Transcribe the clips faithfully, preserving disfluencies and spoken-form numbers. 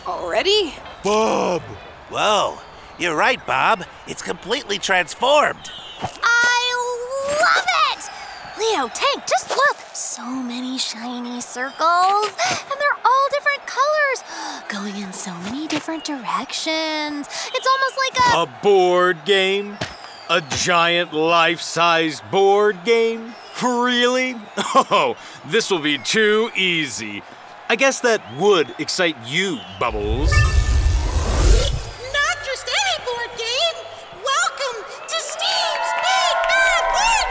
Already? Bob! Whoa, you're right, Bob. It's completely transformed. I love it! Leo, Tank, just look. So many shiny circles, and they're all different colors, going in so many different directions. It's almost like a... A board game? A giant life-sized board game? Really? Oh, this will be too easy. I guess that would excite you, Bubbles. Not just any board game. Welcome to Steve's Big Bad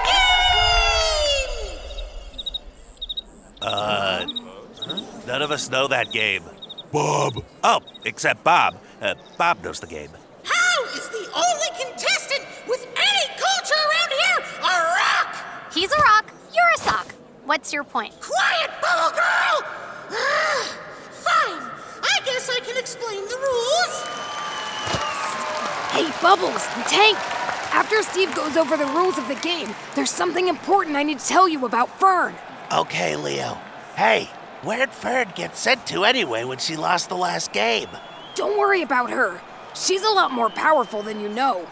Board Game! Uh, none of us know that game. Bob! Oh, except Bob. Uh, Bob knows the game. How is the only contestant with any culture around here a rock? He's a rock, you're a sock. What's your point? Quiet, Bubble Girl! Ah, fine. I guess I can explain the rules. Hey, Bubbles and Tank! After Steve goes over the rules of the game, there's something important I need to tell you about Fern. Okay, Leo. Hey, where'd Fern get sent to anyway when she lost the last game? Don't worry about her. She's a lot more powerful than you know.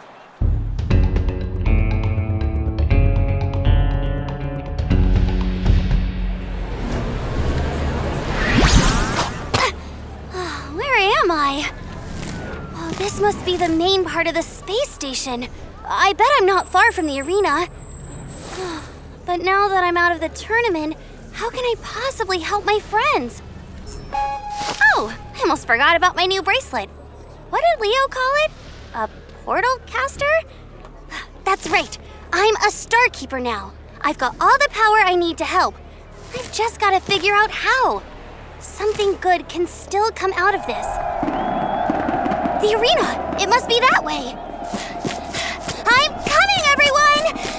Where am I? Oh, this must be the main part of the space station. I bet I'm not far from the arena. But now that I'm out of the tournament, how can I possibly help my friends? Oh, I almost forgot about my new bracelet. What did Leo call it? A portal caster? That's right. I'm a star keeper now. I've got all the power I need to help. I've just got to figure out how. Something good can still come out of this. The arena! It must be that way! I'm coming, everyone!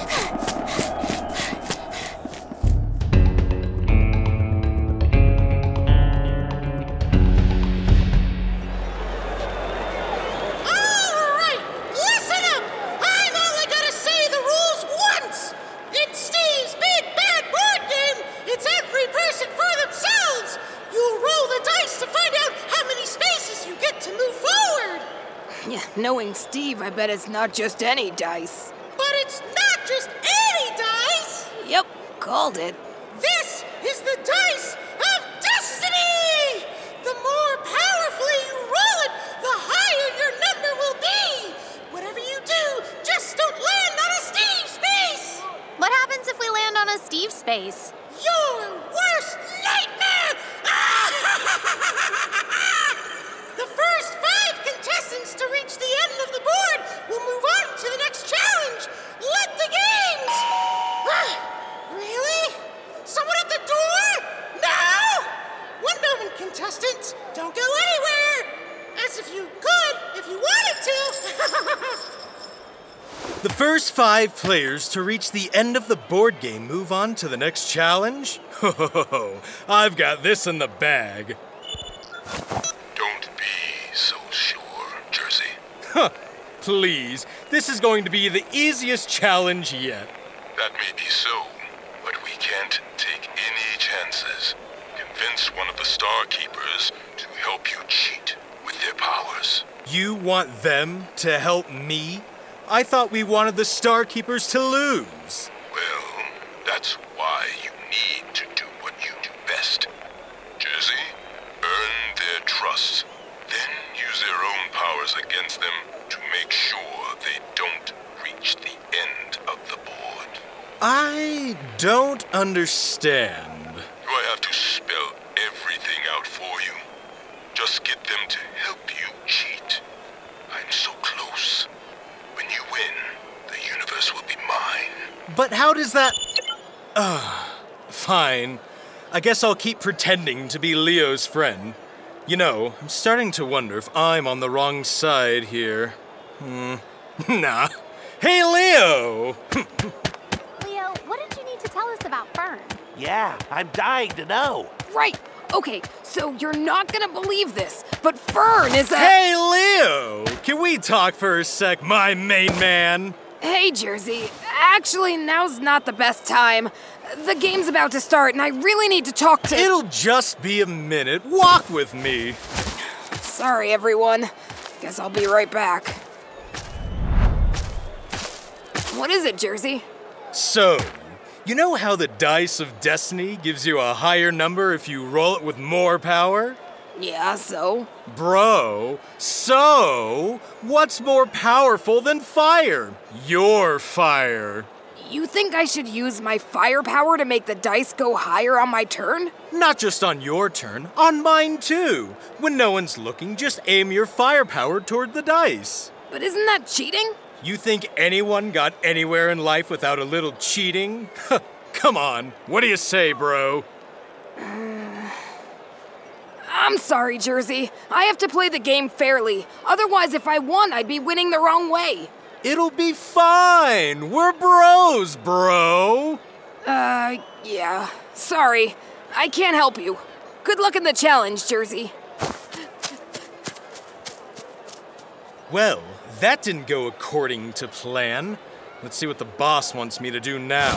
All right, listen up! I've only got to say the rules once! In Steve's Big Bad Board Game, it's every person for themselves! You roll the dice to find out how many spaces you get to move forward! Yeah, knowing Steve, I bet it's not just any dice. But it's not just any dice! Yep, called it. This is the dice of destiny! The more powerfully you roll it, the higher your number will be! Whatever you do, just don't land on a Steve space! What happens if we land on a Steve space? Your worst nightmare! The first five contestants to reach the end of the board will move on to the next challenge. Let the games! Really? Someone at the door? No! One moment, contestants. Don't go anywhere. As if you could if you wanted to. The first five players to reach the end of the board game move on to the next challenge? Ho ho ho ho, I've got this in the bag. Don't be so sure, Jersey. Huh, please, this is going to be the easiest challenge yet. That may be so, but we can't take any chances. Convince one of the Star Keepers to help you cheat with their powers. You want them to help me? I thought we wanted the Star Keepers to lose. Well, that's why you need to do what you do best. Jersey, earn their trust, then use their own powers against them to make sure they don't reach the end of the board. I don't understand. Do I have to spell everything out for you? Just get them to help you cheat. I'm so close. When you win, the universe will be mine. But how does that... Ugh, fine. I guess I'll keep pretending to be Leo's friend. You know, I'm starting to wonder if I'm on the wrong side here. Hmm. Nah. Hey, Leo! Leo, what did you need to tell us about Fern? Yeah, I'm dying to know. Right. Okay, so you're not gonna believe this, but Fern is a... Hey, Leo! Can we talk for a sec, my main man? Hey, Jersey. Actually, now's not the best time. The game's about to start, and I really need to talk to... It'll just be a minute. Walk with me. Sorry, everyone. Guess I'll be right back. What is it, Jersey? So, you know how the dice of destiny gives you a higher number if you roll it with more power? Yeah, so? Bro, so what's more powerful than fire? Your fire. You think I should use my firepower to make the dice go higher on my turn? Not just on your turn, on mine too. When no one's looking, just aim your firepower toward the dice. But isn't that cheating? You think anyone got anywhere in life without a little cheating? Come on, what do you say, bro? I'm sorry, Jersey. I have to play the game fairly. Otherwise, if I won, I'd be winning the wrong way. It'll be fine. We're bros, bro. Uh, yeah. Sorry. I can't help you. Good luck in the challenge, Jersey. Well, that didn't go according to plan. Let's see what the boss wants me to do now.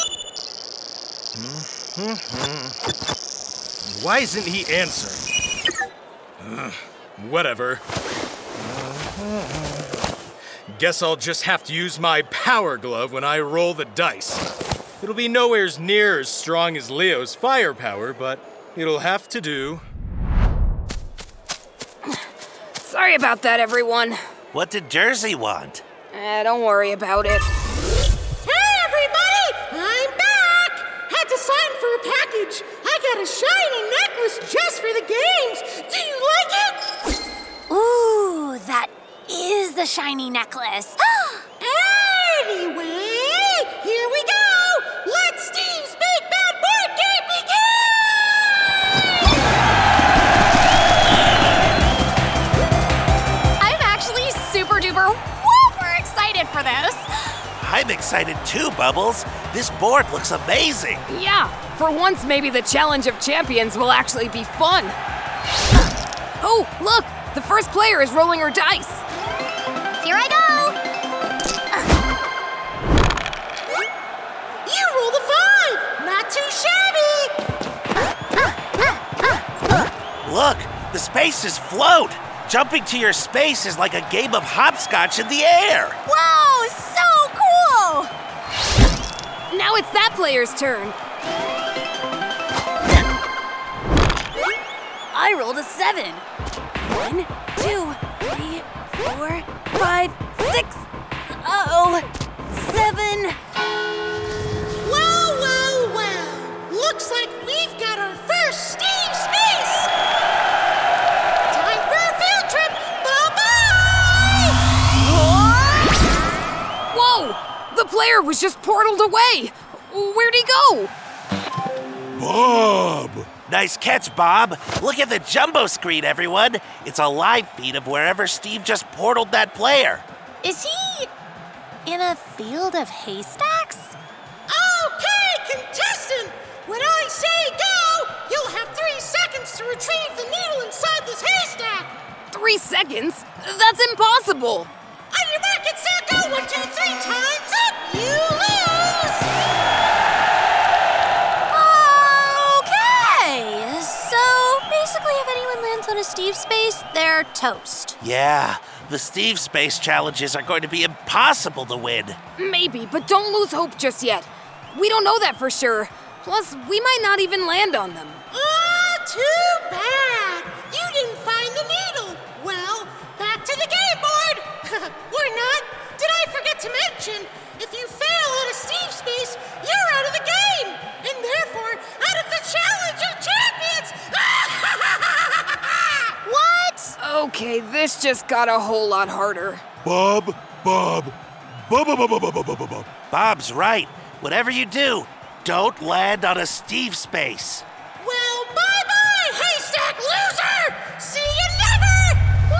Why isn't he answering? Uh, whatever. Guess I'll just have to use my power glove when I roll the dice. It'll be nowhere near as strong as Leo's firepower, but it'll have to do. Sorry about that, everyone. What did Jersey want? Eh, don't worry about it. Hey, everybody! I'm back! Had to sign for a package. I got a shiny necklace just for the games. Do you like it? Ooh, that is the shiny necklace. Anyway, here we go! Let Steve's Big Bad Board Game begin! I'm actually super duper whooper excited for this. I'm excited too, Bubbles. This board looks amazing. Yeah, for once, maybe the Challenge of Champions will actually be fun. Oh, look! The first player is rolling her dice. Here I go. You rolled a five! Not too shabby! Look, the spaces float. Jumping to your space is like a game of hopscotch in the air. Whoa, so cool! Now it's that player's turn. I rolled a seven. One, two, three, four, five, six. Uh-oh, seven. Well, well, well. Looks like we've got our first Steve Space! Time for a field trip! Bye-bye! Whoa! The player was just portaled away. Where'd he go? Bob! Nice catch, Bob. Look at the jumbo screen, everyone. It's a live feed of wherever Steve just portaled that player. Is he in a field of haystacks? Okay, contestant! When I say go, you'll have three seconds to retrieve the needle inside this haystack! Three seconds? That's impossible. On your mark, get set, go! One, two, three, time's up! You lose! Okay, so basically if anyone lands on a Steve space, they're toast. Yeah, the Steve Space challenges are going to be impossible to win. Maybe, but don't lose hope just yet. We don't know that for sure. Plus, we might not even land on them. Ah, too bad! You didn't find the needle! Well, back to the game board! Or not! Did I forget to mention, if you fail at a Steve Space, you're out of the game! And therefore, out of the Challenge of Champions! What? Okay, this just got a whole lot harder. Bob, Bob, Bob, Bob, Bob, Bob, Bob, Bob, Bob. Bob's right. Whatever you do, don't land on a Steve Space. Well, bye-bye, haystack loser! See you never!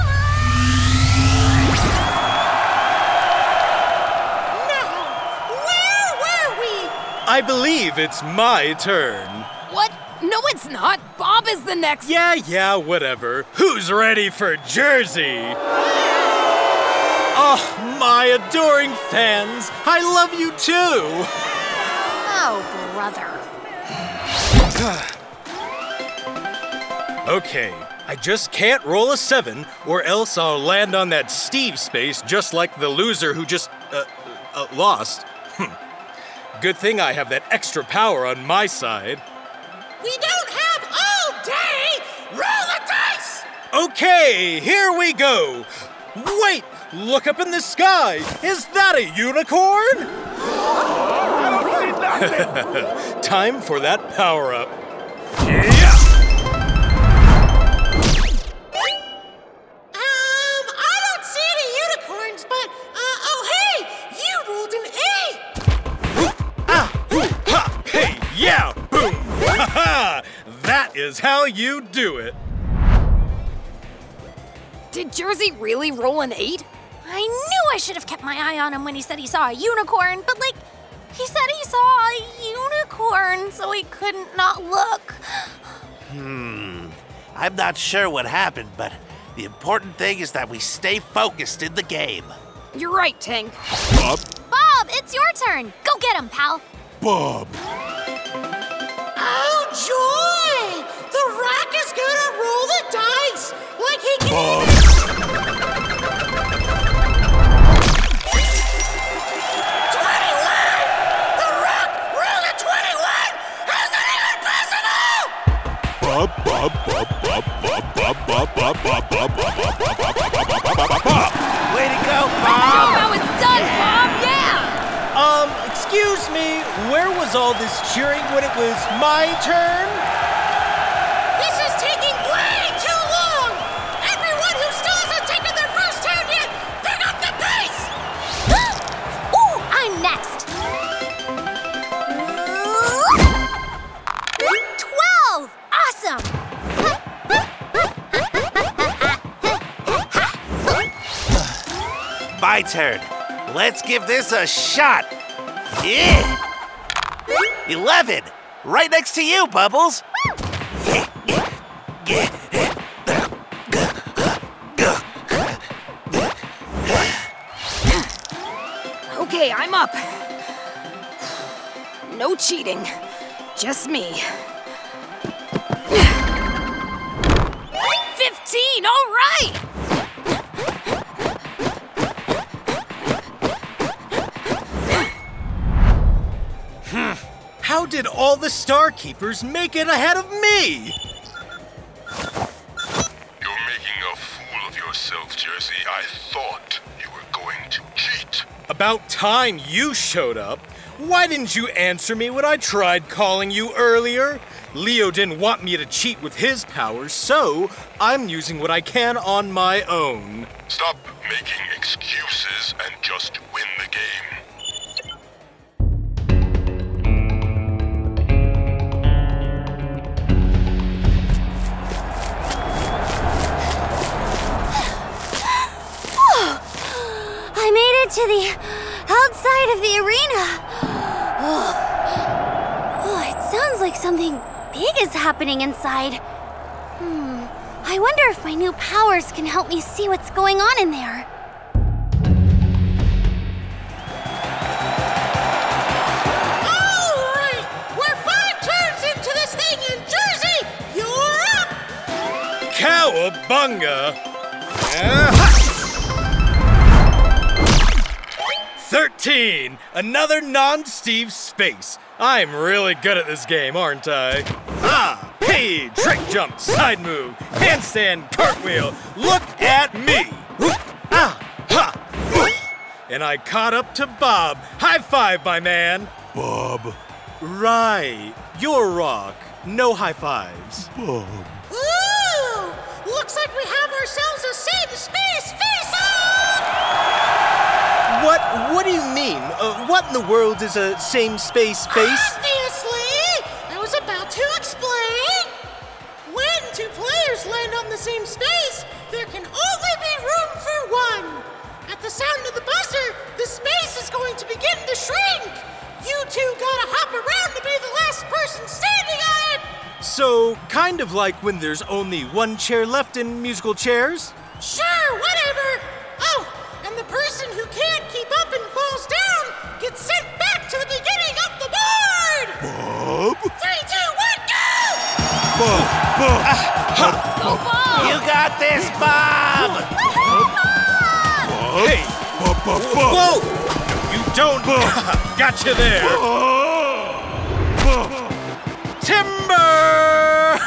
Now, where were we? I believe it's my turn. What? No, it's not. Bob is the next. Yeah, yeah, whatever. Who's ready for Jersey? Oh, my adoring fans, I love you too. Oh, brother. Okay, I just can't roll a seven, or else I'll land on that Steve space just like the loser who just, uh, uh lost. Hm. Good thing I have that extra power on my side. We don't have all day! Roll the dice! Okay, here we go. Wait, look up in the sky. Is that a unicorn? Time for that power-up. Yeah! Um, I don't see any unicorns, but, uh, oh hey, you rolled an eight! Ah, hoo, ha, hey, yeah, boom! Ha ha! That is how you do it. Did Jersey really roll an eight? I knew I should have kept my eye on him when he said he saw a unicorn, but like, he said he saw a unicorn, so he couldn't not look. Hmm. I'm not sure what happened, but the important thing is that we stay focused in the game. You're right, Tank. Bob, Bob, it's your turn. Go get him, pal. Bob. Oh, joy! The Rock is gonna roll the dice! Like he can... Bob. twenty-one! The Rock rolled a twenty-one! How's that even possible? Bob, Bob, Bob, Bob, Bob, Bob, Bob, Bob, Bob, Bob, Bob, Bob, Bob, Bob, Bob, Bob, Bob. Way to go, Show Bob! how it's done, Bob, yeah! Um, excuse me, where was all this cheering when it was my turn? This is taking way too long! Everyone who still hasn't taken their first turn yet, pick up the pace! Ooh, I'm next. Twelve! Awesome! My turn. Let's give this a shot. Yeah! Eleven! Right next to you, Bubbles! Okay, I'm up. No cheating. Just me. Fifteen, all right! How did all the Star Keepers make it ahead of me? You're making a fool of yourself, Jersey. I thought you were going to cheat. About time you showed up. Why didn't you answer me when I tried calling you earlier? Leo didn't want me to cheat with his powers, so I'm using what I can on my own. Stop making excuses and just win the game. I made it to the outside of the arena. Oh, oh, it sounds like something big is happening inside. Hmm, I wonder if my new powers can help me see what's going on in there. All right! We're five turns into this thing, and Jersey, you're up! Cowabunga! Ah-ha! Thirteen! Another non-Steve space. I'm really good at this game, aren't I? Ah! Hey! Trick jump, side move, handstand, cartwheel. Look at me! Whoop, ah! Ha! Whoop. And I caught up to Bob. High five, my man! Bob. Right. You're Rock. No high fives. Bob. Ooh! Looks like we have ourselves a same space face-off! What? What do you mean? Uh, what in the world is a same space space? Obviously! I was about to explain! When two players land on the same space, there can only be room for one! At the sound of the buzzer, the space is going to begin to shrink! You two gotta hop around to be the last person standing on it! So, kind of like when there's only one chair left in musical chairs? Sure, whatever! Oh, and the person who can't keep up and falls down gets sent back to the beginning of the board! Bob. Three, two, one, go! Bob. Bob. Go, Bob! You got this, Bob! Hey! Whoa! You don't... Gotcha there! Timber!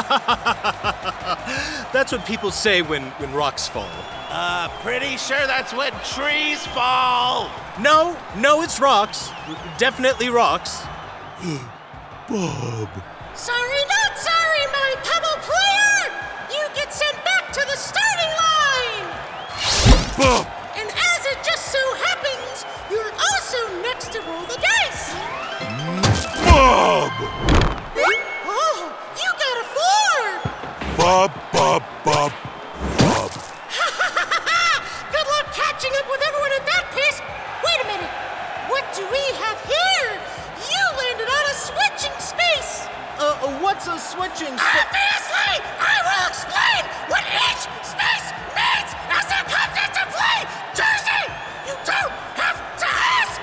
That's what people say when, when rocks fall. Uh, pretty sure that's when trees fall. No, no, it's rocks. Definitely rocks. Bob. Sorry, not sorry, my pebble player! You get sent back to the starting line! Bob. And as it just so happens, you're also next to roll the dice! Bob. Oh, you got a four! Bob, Bob, Bob, Bob. Good luck catching up with everyone at that pace! Wait a minute! What do we have here? You landed on a switching space! Uh, what's a switching space? Obviously! I will explain what each space means as it comes into play! Jersey, you don't have to ask!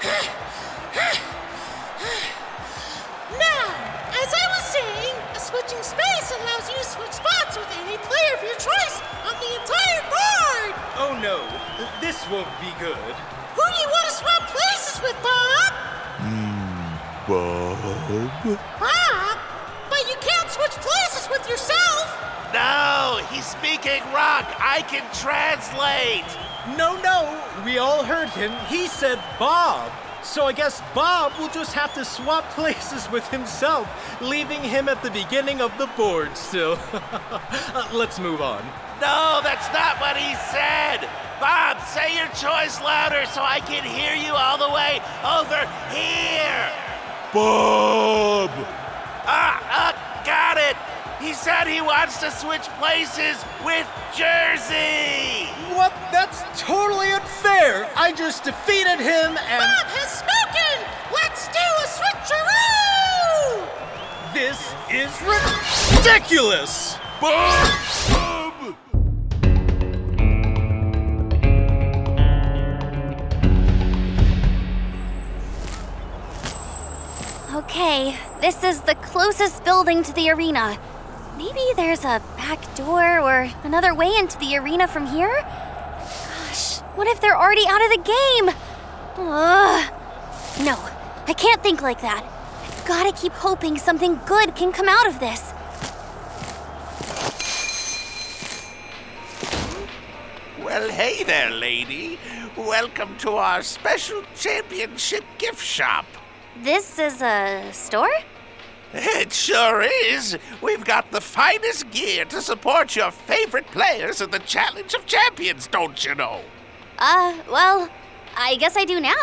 Now, as I was saying, a switching space allows you to switch spots with any player of your choice on the entire board! Oh no, this won't be good. Who do you want to swap places with, Bob? Bob. Bob? But you can't switch places with yourself! No, he's speaking rock. I can translate. No, no, we all heard him. He said Bob. So I guess Bob will just have to swap places with himself, leaving him at the beginning of the board still. uh, let's move on. No, that's not what he said. Bob, say your choice louder so I can hear you all the way over here. Bob. Ah, ah, got it. He said he wants to switch places with Jersey. What? That's totally unfair. I just defeated him and... Bob has spoken! Let's do a switcheroo! This is ridiculous! Bob. Bob. Okay, this is the closest building to the arena. Maybe there's a back door or another way into the arena from here? Gosh, what if they're already out of the game? Ugh. No, I can't think like that. I've gotta keep hoping something good can come out of this. Well, hey there, lady. Welcome to our special championship gift shop. This is a store? It sure is. We've got the finest gear to support your favorite players in the Challenge of Champions, don't you know? Uh, well, I guess I do now.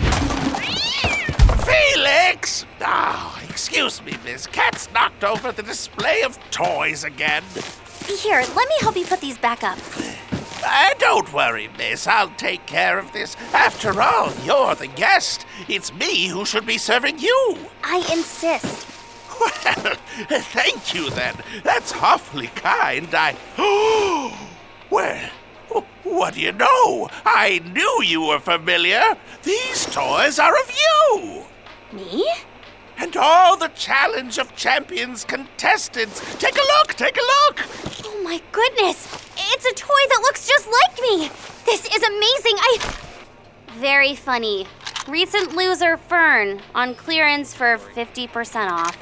Felix! Oh, excuse me, miss. Cat's knocked over the display of toys again. Here, let me help you put these back up. Uh, don't worry, miss. I'll take care of this. After all, you're the guest. It's me who should be serving you. I insist. Well, thank you then. That's awfully kind. I... Well, what do you know? I knew you were familiar. These toys are of you. Me? And all the Challenge of Champions contestants. Take a look, take a look. Oh my goodness. It's a toy that looks just like me. This is amazing. I... Very funny. Recent loser Fern on clearance for fifty percent off.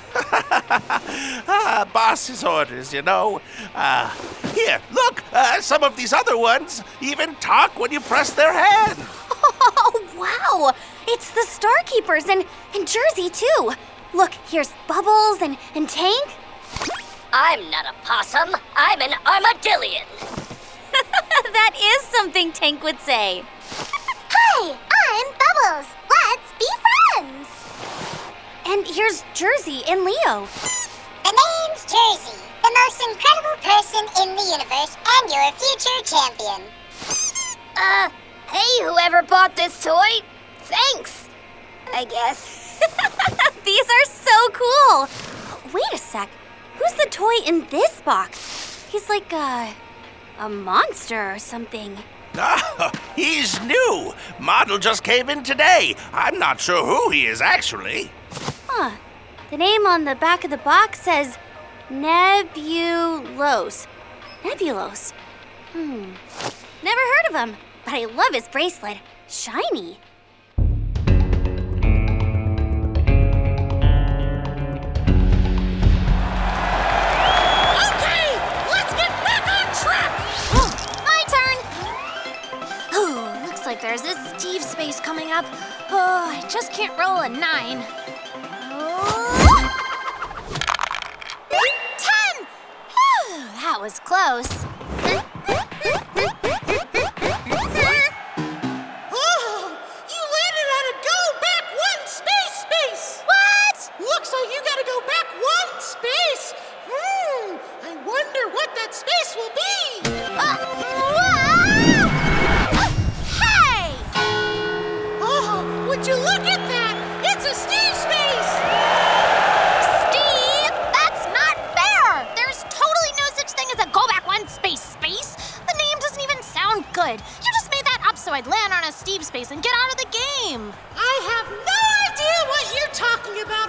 ah, boss's orders, you know. Uh, here, look. Uh, some of these other ones even talk when you press their hand. Oh, wow. It's the Star Keepers and, and Jersey, too. Look, here's Bubbles and, and Tank. I'm not a possum. I'm an armadillion. That is something Tank would say. Hi, I'm Bubbles. Let's be friends. And here's Jersey and Leo. The name's Jersey, the most incredible person in the universe, and you're a future champion. Uh, hey, whoever bought this toy, thanks, I guess. These are so cool. Wait a sec. Who's the toy in this box? He's like a, a monster or something. Ah, he's new. Model just came in today. I'm not sure who he is, actually. Huh. The name on the back of the box says Nebulos. Nebulos. Hmm. Never heard of him, but I love his bracelet. Shiny. Okay, let's get back on track! Oh, my turn! Oh, looks like there's this Steve space coming up. Oh, I just can't roll a nine. Oh. Ten! Whew, that was close. Oh, you landed on a go back one space space! What? Looks like you gotta go back one space! Hmm, I wonder what that space will be! Uh, whoa! Uh, hey! Oh, would you look at that? It's a Steve space! Steve, that's not fair! There's totally no such thing as a go back one space space. The name doesn't even sound good. You just made that up so I'd land on a Steve space and get out of the game. I have no idea what you're talking about!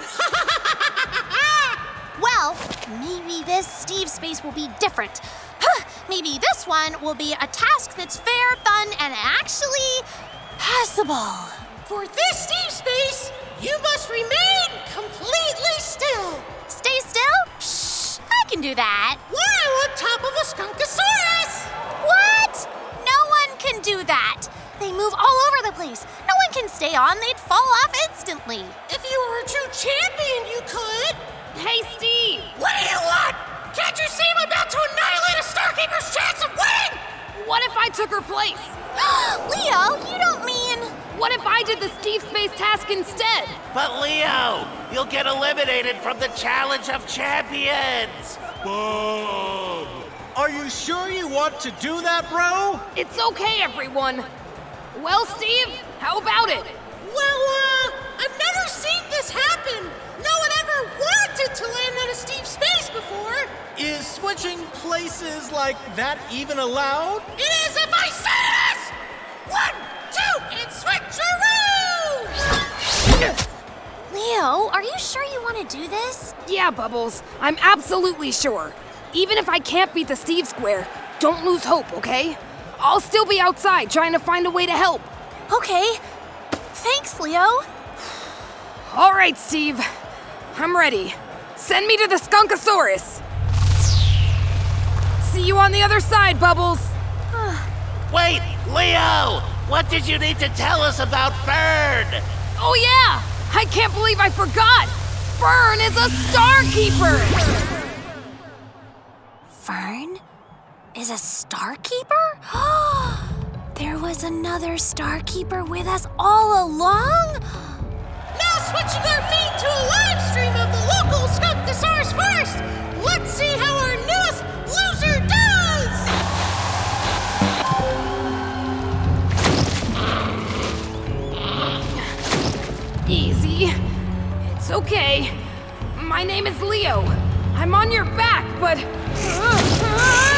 Well, maybe this Steve space will be different. Huh, maybe this one will be a task that's fair, fun, and actually possible. For this Steve space, you must remain completely still. Stay still? Psh, I can do that. While on top of a Skunkosaurus! What? No one can do that. They move all over the place. No one can stay on. They'd fall off instantly. If you were a true champion, you could. Hey, Steve! What do you want? Can't you see I'm about to annihilate a Starkeeper's chance of winning? What if I took her place? Leo, you don't mean... What if I did the Steve Space task instead? But Leo, you'll get eliminated from the Challenge of Champions. Bob! Are you sure you want to do that, bro? It's okay, everyone. Well, Steve, how about it? Well, uh, I've never seen this happen. No one ever wanted to land on a Steve Space before. Is switching places like that even allowed? It is if I say it is! One, two, and switcheroo! Leo, are you sure you want to do this? Yeah, Bubbles, I'm absolutely sure. Even if I can't beat the Steve Square, don't lose hope, okay? I'll still be outside trying to find a way to help. Okay. Thanks, Leo. All right, Steve. I'm ready. Send me to the Skunkosaurus. See you on the other side, Bubbles. Wait, Leo! What did you need to tell us about Fern? Oh, yeah! I can't believe I forgot! Fern is a Starkeeper! Fern is a Starkeeper? There was another Starkeeper with us all along? Now switching our feed to a live stream of the local Skunkosaurus first! Let's see how our newest loser does! Easy. It's okay. My name is Leo. I'm on your back, but...